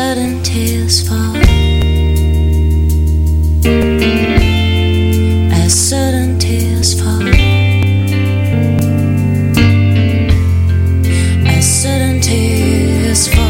sudden tears fall, as sudden tears fall, as sudden tears fall.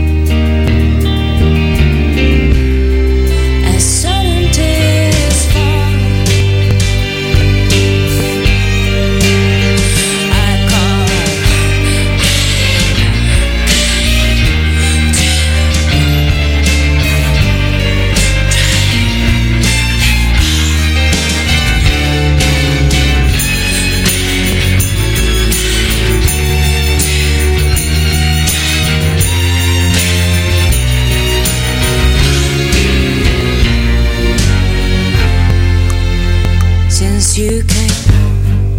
You came,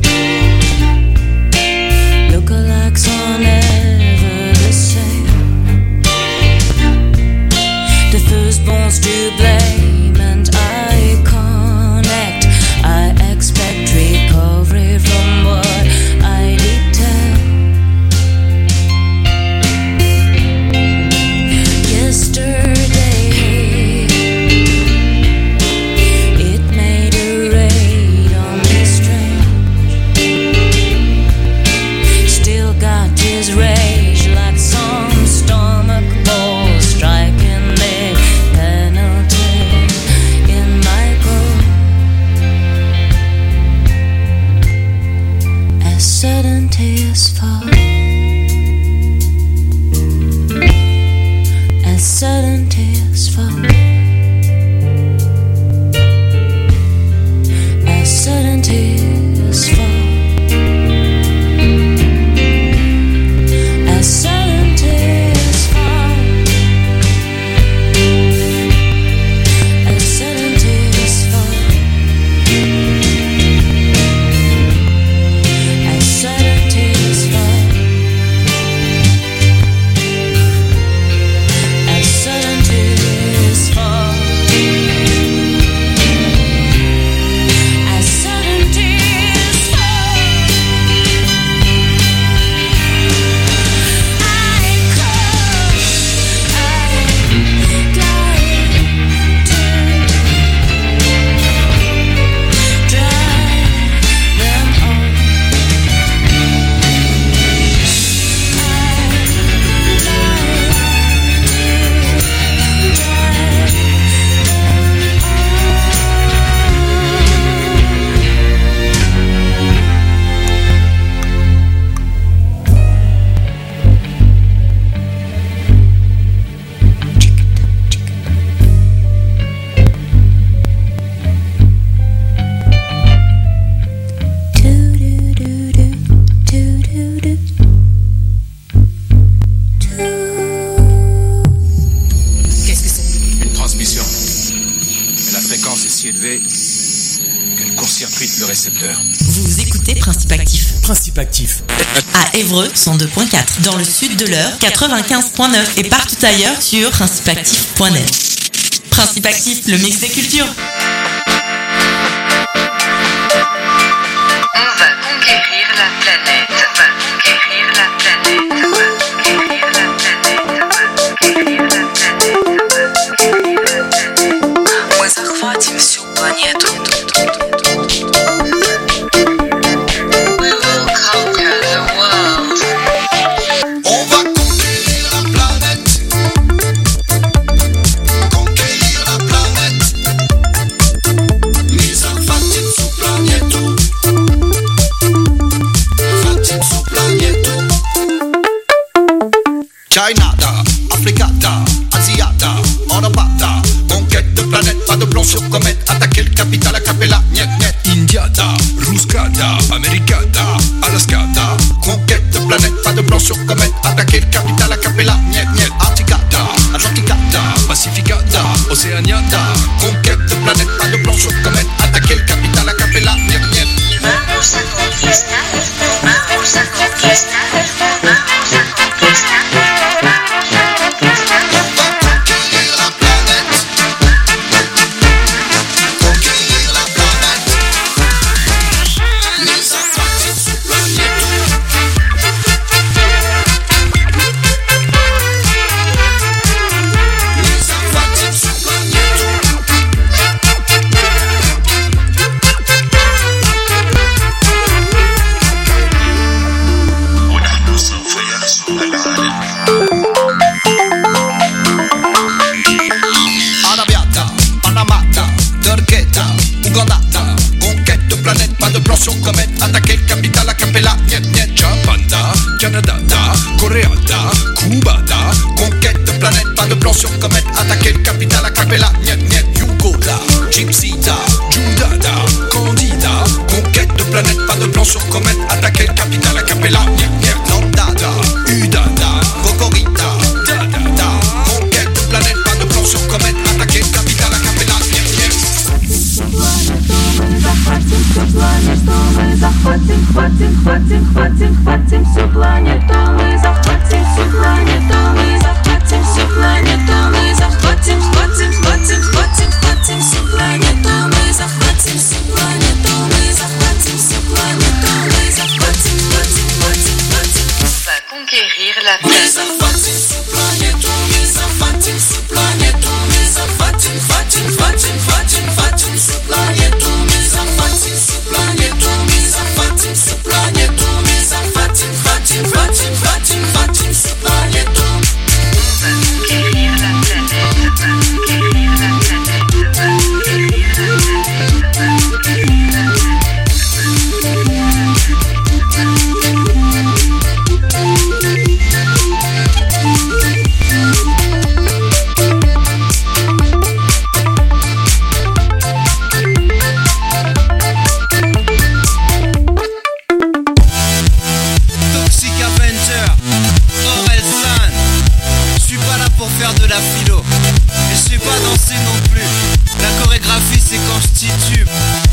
lookalikes are never the same. The firstborn's to blame, and I connect. I expect recovery from what I did tell. Yesterday rage like some stomach ball striking me penalty in my goal. As sudden tears fall, as sudden tears fall, as sudden tears fall. Sudden tears fall, as sudden tears fall, as sudden tears fall, as sudden tears fall, as sudden tears court-circuite le récepteur. Vous écoutez Principe Actif. Principe Actif. À Évreux, 102.4. Dans le sud de l'Eure, 95.9. Et partout ailleurs sur principeactif.net. Principe Actif, le mix des cultures. On va conquérir la planète. On va conquérir la planète. On va conquérir la planète. On va conquérir la planète. On va conquérir la planète. Мы захватим всю планету. We will conquer the world. On va conquérir la planète. Conquérir la planète. Mi захватим всю планету. Захватим всю планету. China, Africata, Asiata, Europata. Conquête de planète, pas de plan sur comète. Attaquer le capital, la capella, niet, niet. Indiada, Ruskada, Americada, Alaskada. Conquête de planète, pas de plan sur comète. Attaquer le capital, la capella, niet, niet. Arcticada, Atlanticada, Pacificada, Océaniada. Conquête de planète, pas de plan sur comète. Attaquer le capital, la capella, niet, niet. Vamos a conquistar. Vamos a conquistar. Vamos a conquistar. Canada, Corée, Cuba, conquête de planète, pas de plan sur comète, attaquer le capital à Capella, niet niet, Yugoda, Gypsida, Judada, Candida, conquête de planète, pas de plan sur comète, attaquer le capital à Capella, niet niet, Nandada, Udada, Kokorita, Dadada, conquête de planète, pas de plan sur comète, attaquer le capital à Capella, niet niet. Захватим всю планету, мы захватим всю планету, мы захватим всю планету, мы захватим, хватим всю планету, мы захватим всю планету, мы захватим всю планету, мы захватим, хватим. On va conquérir la Мы planète. захватим всю планету, мы захватим всю планету, мы захватим, хватим всю планету, мы захватим всю планету, мы захватим всю планету, мы захватим, хватим всю планету. On va conquérir la planète. Conquérir la planète. Conquérir la Toxic Avenger, Orelsan. Je suis pas là pour faire de la philo, et je sais pas danser non plus. La chorégraphie c'est quand je titube.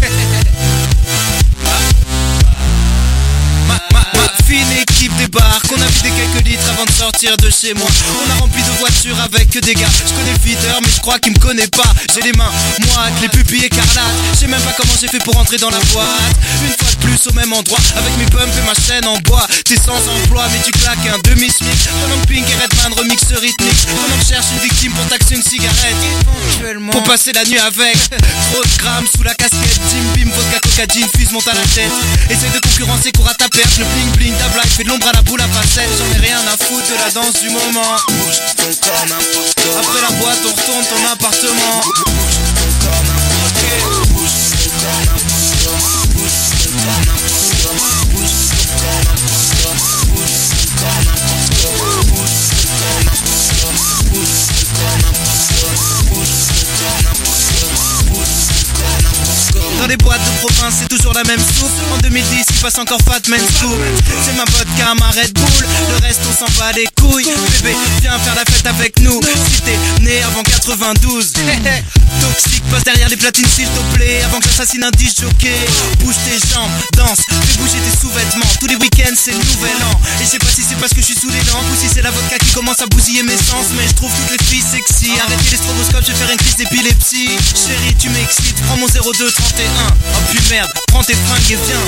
Ma fine équipe débarque, on a vidé quelques litres avant de sortir de chez moi. On a rempli de voitures avec que des gars. Je connais le feeder mais je crois qu'il me connaît pas. J'ai les mains moites, les pupilles écarlates. Je sais même pas comment j'ai fait pour entrer dans la boîte. Une fois de plus au même endroit, avec mes pumps et ma chaîne en bois. T'es sans emploi mais tu claques un demi-smic. Pendant que Pink et Redman remix rythmique. Pendant que je cherche une victime pour taxer une cigarette, pour passer la nuit avec. Trop de grammes sous la casquette. Jim Beam, vodka, cocaïne, fuse monte à la tête. Essaye de concurrencer, cours à ta perte. Le bling bling, ta blague fait de l'ombre à la boule à facettes. J'en ai rien à foutre de la danse du moment. Bouge ton corps n'importe où. Après la boîte on retourne ton appartement. Bouge ton corps n'importe où. Bouge ton corps n'importe où. Bouge ton corps n'importe où. Bouge ton corps n'importe où. Bouge ton corps n'importe où. Bouge ton corps n'importe où. Bouge ton corps n'importe où. Bouge ton corps n'importe où. Bouge ton corps n'importe où. Dans les boîtes de province c'est toujours la même soupe. En 2010 il passe encore Fat Man Scoop. C'est ma vodka, ma Red Bull. Le reste on s'en bat les couilles. Bébé viens faire la fête avec nous. Si t'es né avant 92. Toxique passe derrière les platines s'il te plaît. Avant que j'assassine un disc jockey. Bouge tes jambes, danse, fais bouger tes sous-vêtements. Tous les week-ends c'est le nouvel an. Et je sais pas si c'est parce que je suis sous les lampes ou si c'est la vodka qui commence à bousiller mes sens. Mais je trouve toutes les filles sexy. Arrêtez les stroboscopes, je vais faire une crise d'épilepsie. Chérie tu m'excites, prends mon 0231. Oh puis merde, prends tes fringues et viens.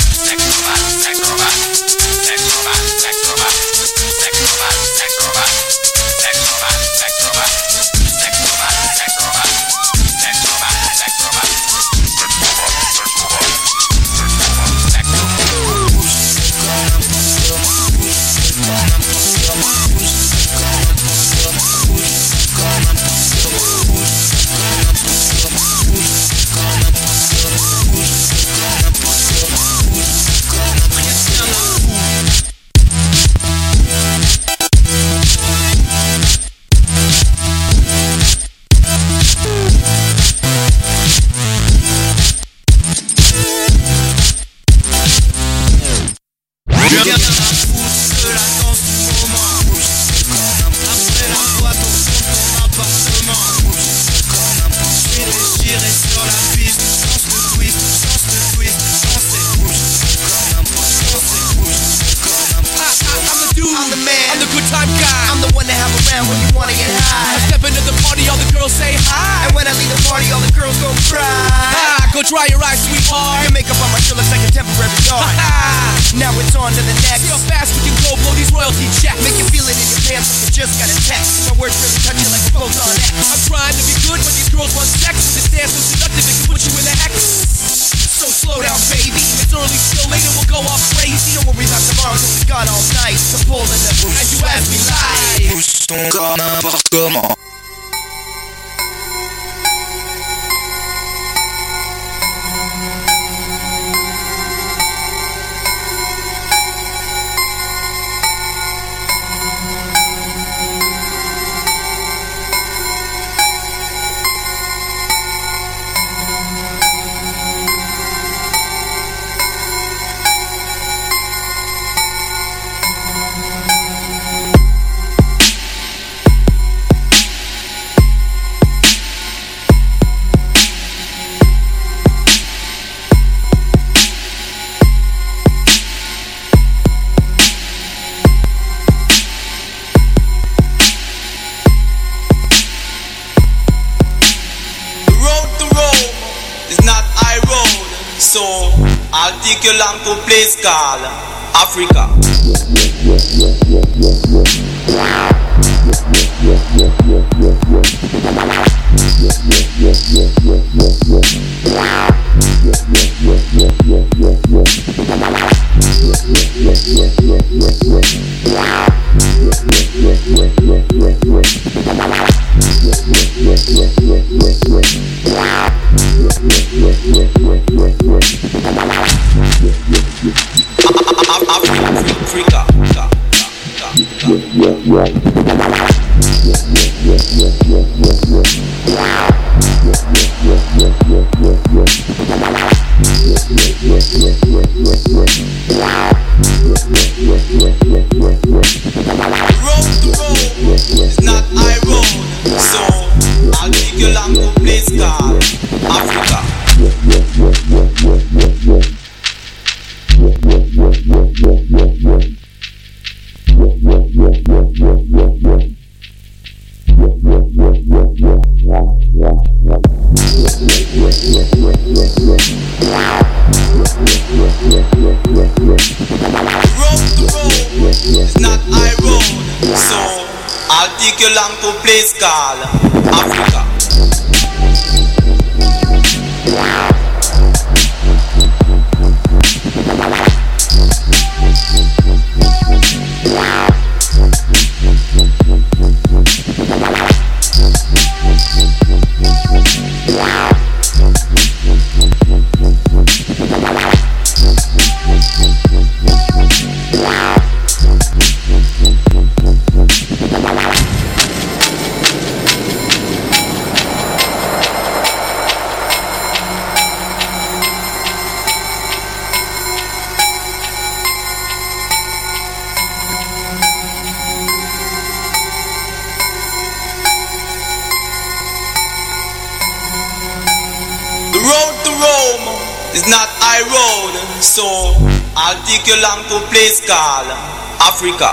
Dry your eyes, sweetheart. Your makeup on my shirt looks like a temporary yard. Now it's on to the next. See how fast we can go, blow these royalty checks. Make you feel it in your pants like you just got a text. My words really touch you like a photon X. I'm trying to be good, but these girls want sex. With this dance so seductive, it can put you in the hex. So slow down, baby. It's early, still later, we'll go off crazy. Don't worry about tomorrow, cause we got all night to pull in the boost. And you ask me live. Bouge ton corps n'importe comment. take you long to a place called Africa. Africa.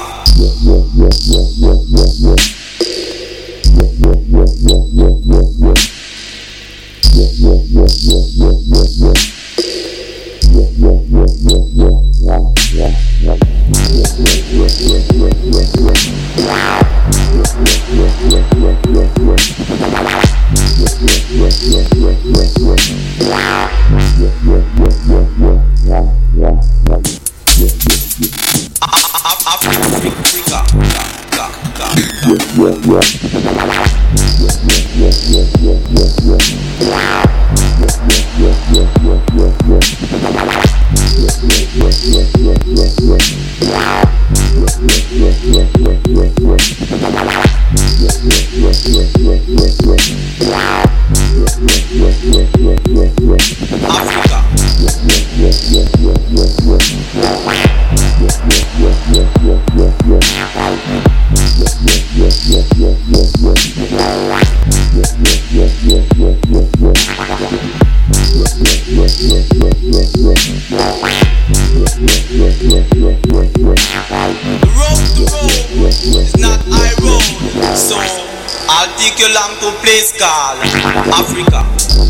Africa.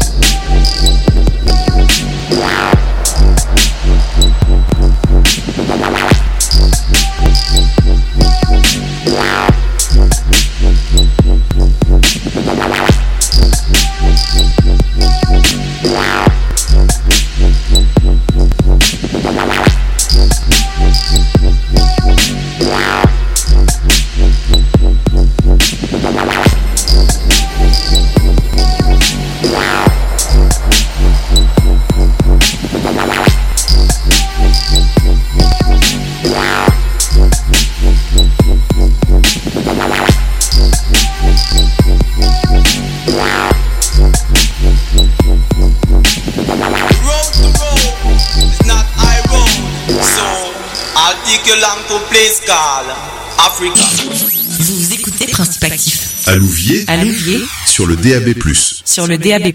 Africa. Vous écoutez Principe Actif. À Louviers. Sur le DAB+. Sur le DAB+.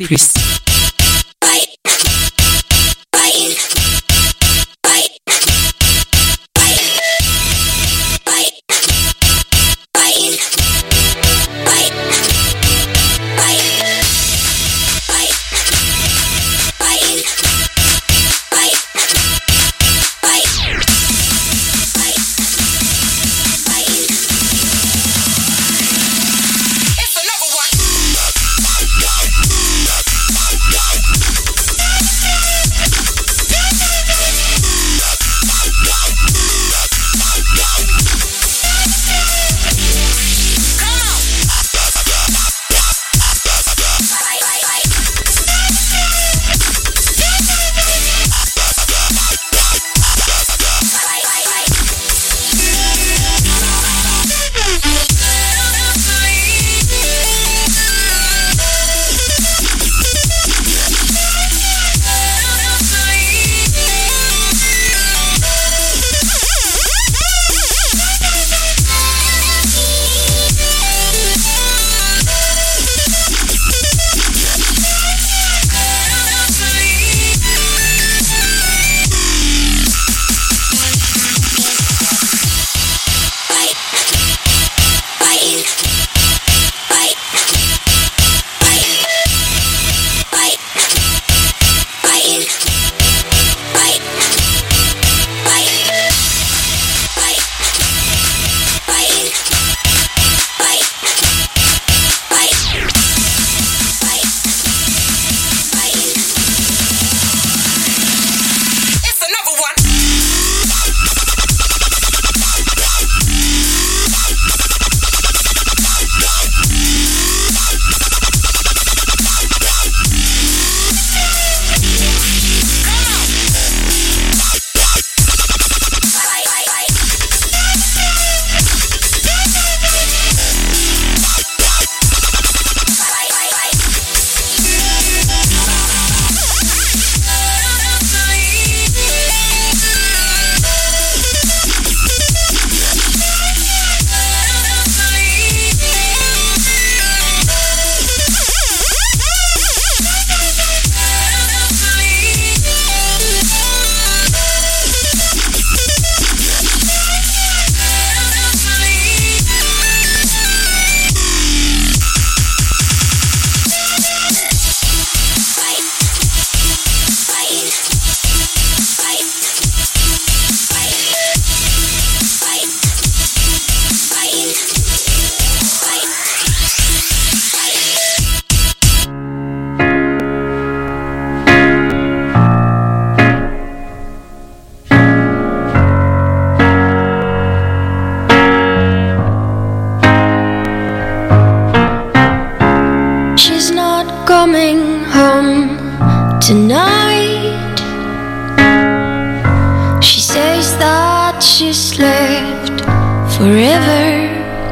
river,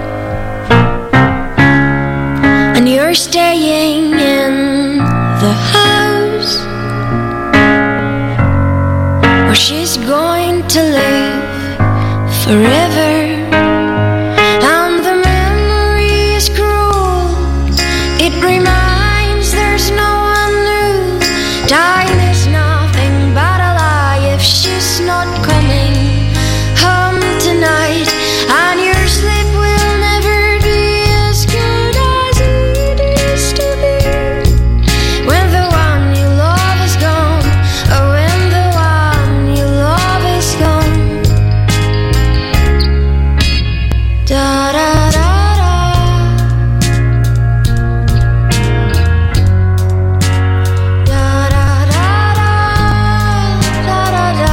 and you're staying in the house where she's going to live forever. And the memory is cruel, it reminds there's no one new. Time is nothing but a lie if she's not coming home tonight. And your sleep will never be as good as it used to be when the one you love is gone. Oh, when the one you love is gone. Da da da da. Da da da da. Da da da.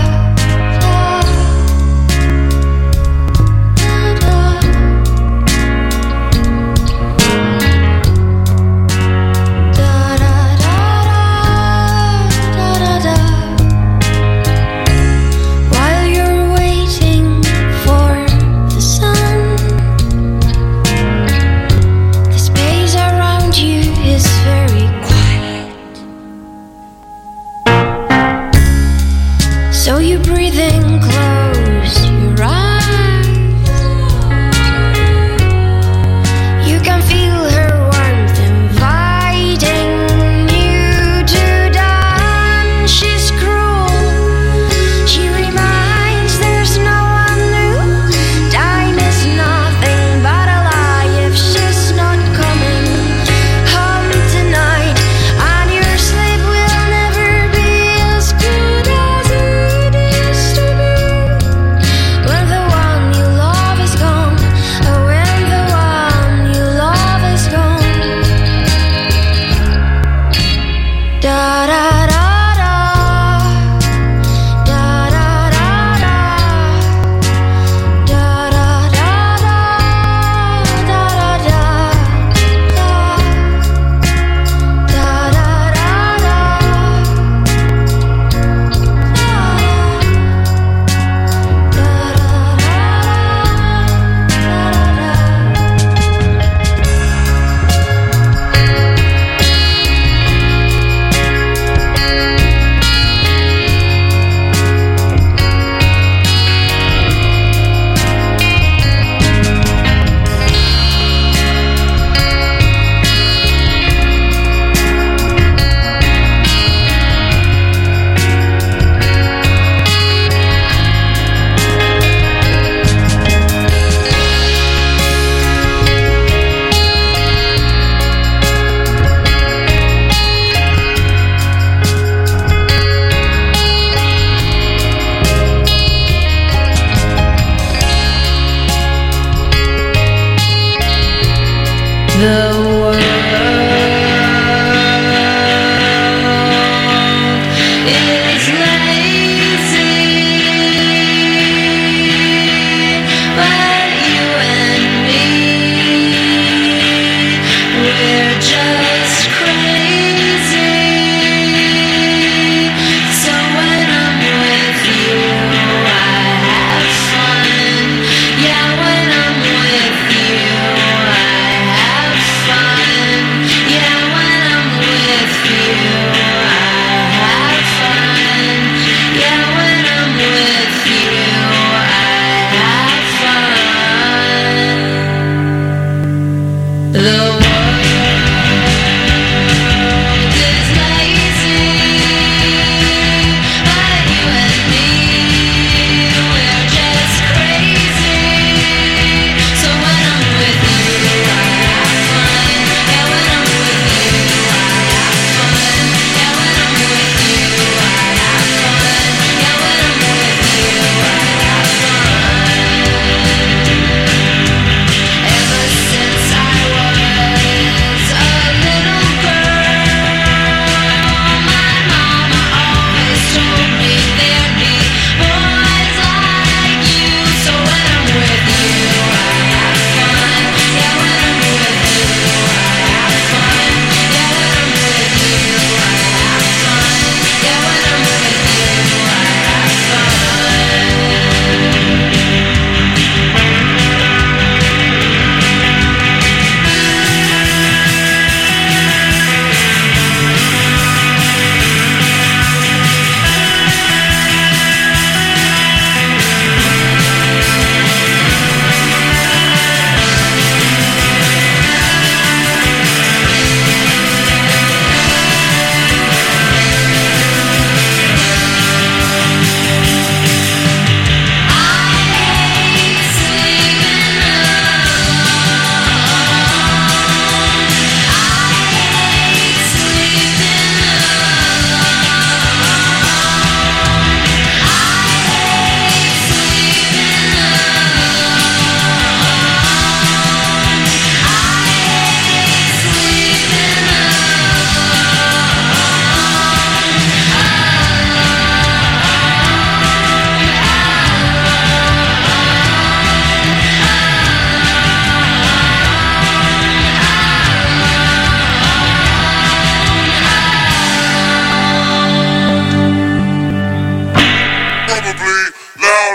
While you're waiting for the sun, the space around you is very quiet. So you breathe in, close your eyes. You can feel her warmth inviting you to dance. She's cruel, she reminds there's no one new. Time is nothing but a lie if she's not coming home tonight. And your sleep will never be as good as it used to be when the one you love is gone. Oh, when the one you love is gone. Da da da da. Da da da da. Da da da da. Da da da. Da da da da. The world is lazy, but you and me, we're just crazy. So when I'm with you, I have fun. Yeah, when I'm with you, I have fun.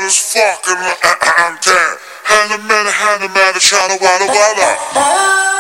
as fuck and I'm dead. Hand a minute, trying to walla walla walla.